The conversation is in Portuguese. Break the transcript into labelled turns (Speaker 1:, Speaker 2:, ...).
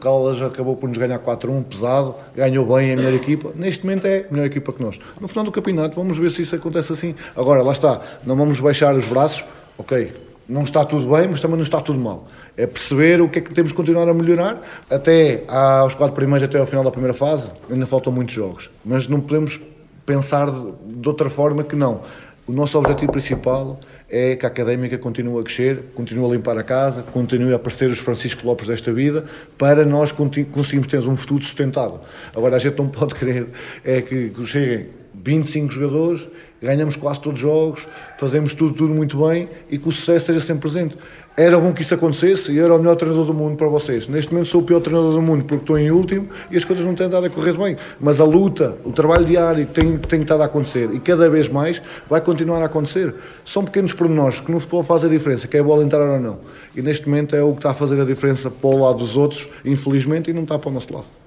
Speaker 1: Caldas acabou por nos ganhar 4-1, pesado, ganhou bem a melhor equipa. Neste momento é a melhor equipa que nós. No final do campeonato, vamos ver se isso acontece assim. Agora, lá está, não vamos baixar os braços, ok, não está tudo bem, mas também não está tudo mal. É perceber o que é que temos que continuar a melhorar. Até aos 4 primeiros, até ao final da primeira fase, ainda faltam muitos jogos. Mas não podemos pensar de outra forma que não. O nosso objetivo principal é que a Académica continue a crescer, continue a limpar a casa, continue a aparecer os Francisco Lopes desta vida, para nós conseguirmos ter um futuro sustentável. Agora, a gente não pode querer que cheguem 25 jogadores, ganhamos quase todos os jogos, fazemos tudo muito bem e que o sucesso seja sempre presente. Era bom que isso acontecesse e eu era o melhor treinador do mundo para vocês. Neste momento sou o pior treinador do mundo porque estou em último e as coisas não têm dado a correr bem. Mas a luta, o trabalho diário tem estado a acontecer e cada vez mais vai continuar a acontecer. São pequenos pormenores que no futebol fazem a diferença, que é a bola entrar ou não. E neste momento é o que está a fazer a diferença para o lado dos outros, infelizmente, e não está para o nosso lado.